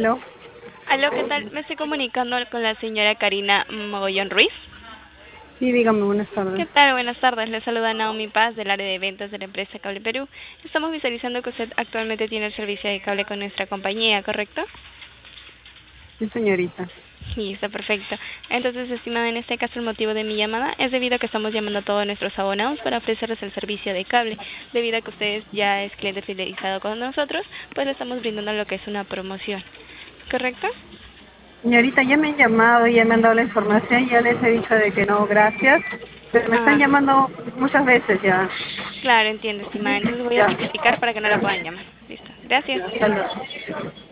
Aló. Aló, ¿qué tal? Me estoy comunicando con la señora Karina Mogollón Ruiz. Sí, dígame, buenas ¿Qué tardes. tal? Buenas tardes. Le saluda Naomi Paz del área de ventas de la empresa Cable Perú. Estamos visualizando que usted actualmente tiene el servicio de cable con nuestra compañía, ¿correcto? Sí, señorita. Sí, está perfecto. Entonces, estimada, en este caso el motivo de mi llamada es debido a que estamos llamando a todos nuestros abonados para ofrecerles el servicio de cable. Debido a que usted ya es cliente fidelizado con nosotros, pues le estamos brindando lo que es una promoción. ¿Correcto? Señorita, ya me han llamado, ya me han dado la información, ya les he dicho de que no, gracias, pero me están Ah, llamando muchas veces ya. claro, entiendo, estimada. Entonces voy a Ya, tipificar para que no la puedan llamar. Listo. Gracias. ya, hasta luego.